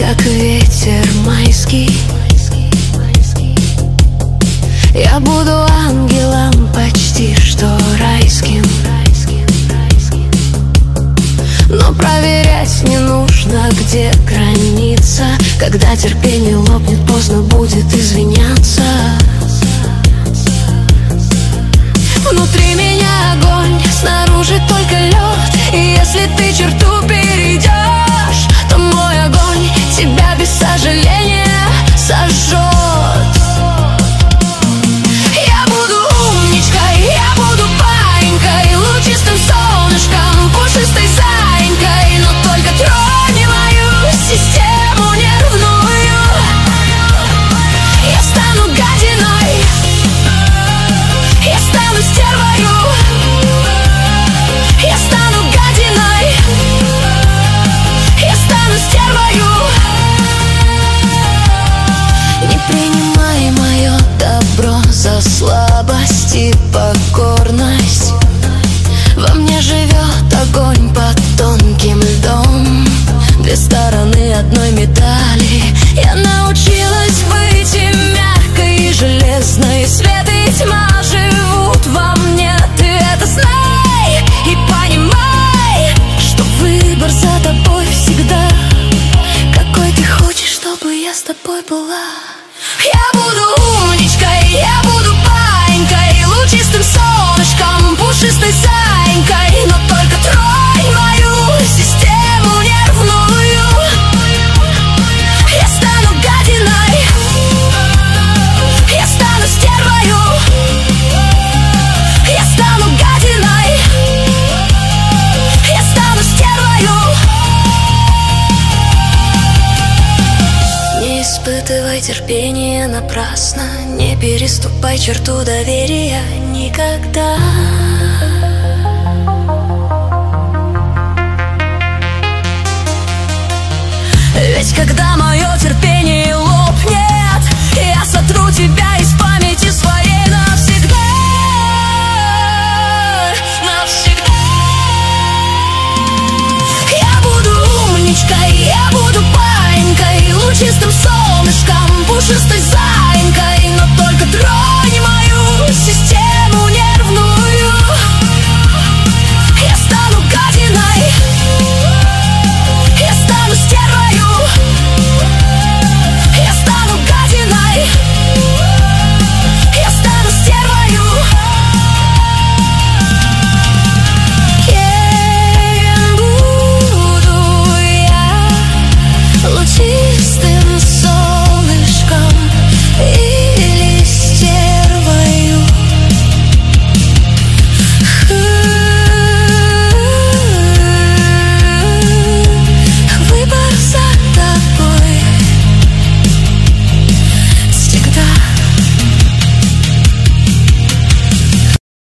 как ветер майский. Я буду ангелом почти что райским, но проверять не нужно, где граница. Когда терпение лопнет, поздно будет извиняться. Внутри меня огонь, снаружи только лед. И если ты черту перейдешь, то мой огонь тебя без сожаления сожжет. Я буду умничкой, я буду паинькой, лучистым солнышком, пушистой заинькой. Но только трони мою систему нервную, я стану гадиной, я стану стервою, я стану гадиной, я стану стервою. Не принимай мое добро за слабость и покорность. Во мне живет огонь под тонким льдом, две стороны одной медали. Я научилась быть и мягкой, и железной. Свет и тьма живут во мне, ты это знай и понимай, что выбор за тобой всегда. Какой ты хочешь, чтобы я с тобой была? Я буду умничкой, я буду паинькой, лучистым солнышком, пушистой заинькой. Но только тронь мою систему нервную, я стану гадиной, я стану стервою, я стану гадиной, я стану стервою. Не испытывай терпения напрасно, не переступай черту доверия никогда. Ведь когда мое терпение лопнет, я сотру тебя из памяти своей навсегда. Навсегда. Я буду умничкой, я буду паинькой, лучистым солнышком, пушистой заинькой.